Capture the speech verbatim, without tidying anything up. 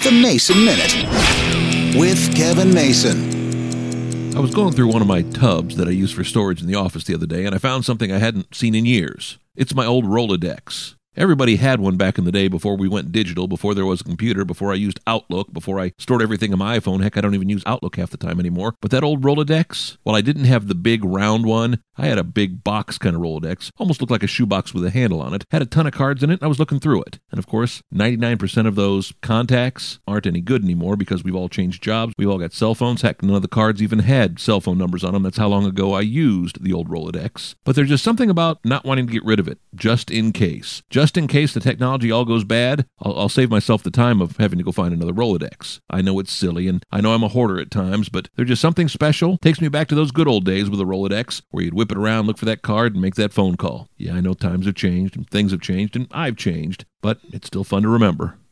The Mason Minute with Kevin Mason. I was going through one of my tubs that I use for storage in the office the other day, and I found something I hadn't seen in years. It's my old Rolodex. Everybody had one back in the day before we went digital, before there was a computer, before I used Outlook, before I stored everything on my iPhone. Heck, I don't even use Outlook half the time anymore. But that old Rolodex, well, I didn't have the big round one. I had a big box kind of Rolodex. Almost looked like a shoebox with a handle on it. Had a ton of cards in it, and I was looking through it. And of course, ninety-nine percent of those contacts aren't any good anymore because we've all changed jobs. We've all got cell phones. Heck, none of the cards even had cell phone numbers on them. That's how long ago I used the old Rolodex. But there's just something about not wanting to get rid of it, just in case. Just in case the technology Technology all goes bad, I'll, I'll save myself the time of having to go find another Rolodex. I know it's silly, and I know I'm a hoarder at times, but there's just something special. Takes me back to those good old days with a Rolodex, where you'd whip it around, look for that card, and make that phone call. Yeah, I know times have changed, and things have changed, and I've changed, but it's still fun to remember.